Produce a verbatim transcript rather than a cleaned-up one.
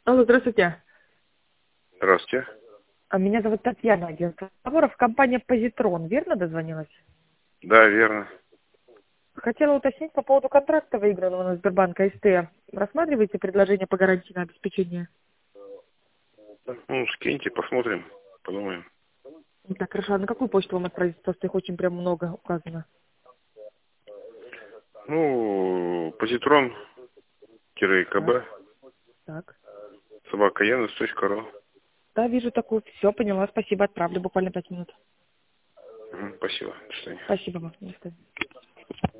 Алло, здравствуйте. Здравствуйте. А, Меня зовут Татьяна, агентство разговоров. Компания «Позитрон». Верно дозвонилась? Да, верно. Хотела уточнить по поводу контракта, выигранного на Сбербанк СТ. Рассматриваете предложение по гарантии на обеспечение? Ну, скиньте, посмотрим, подумаем. Так, хорошо. А на какую почту вам отправить? Просто их очень прям много указано. Ну, позитрон Так, КБ, так. собака Яндекс точка ру. Да, вижу такую. Все, поняла. Спасибо. Отправлю буквально пять минут. Мгм, спасибо. До свидания. Спасибо вам. До свидания.